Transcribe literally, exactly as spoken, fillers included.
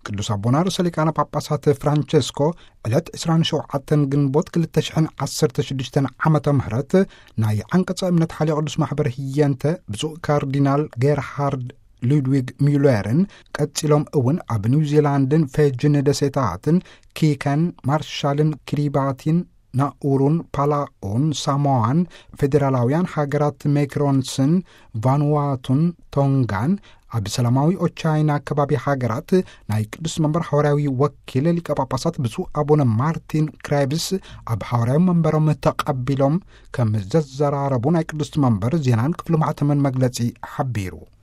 ቅዱስ አቡነ ርእሰ ሊቃነ ጳጳሳት ፍራንቼስኮ ዕለት عشرين وسبعة ግንቦት ሁለት ሺህ ዓሰርተ ሽዱሽተ ዓመተ ምህረት ናይ አንቀጸ እምነት ሓሊ ቅዱስ ማሕበር ህየንተ ብፁዕ ካርዲናል ጌርሃርድ ሉድዊግ ሚለርን ቀጽሎም እውን ኣብ ኒውዚላንድን ፌጅን ደሴታትን ኪከን ማርሻልን ክሪባቲን ናኡሩን ፓላኦን ሳሞአን ፌዴራላውያን ሃገራት ሜክሮንስን ቫኑዋቱን ቶንጋን ኣብ ሰላማዊ ኦቻይና አካባቢ ሃገራት ናይ ቅዱስ መንበር ሐዋርያዊ ወኪል ሊቀ ጳጳሳት ብፁዕ አቡነ ማርቲን ክራይብስ ኣብ ሐዋርያዊ መንበሮም ተቀቢሎም ከም ዘዘራረቡ ናይ ቅዱስ መንበር ዜናን ክፍሉ ማዕተመን መግለጺ ሓቢሩ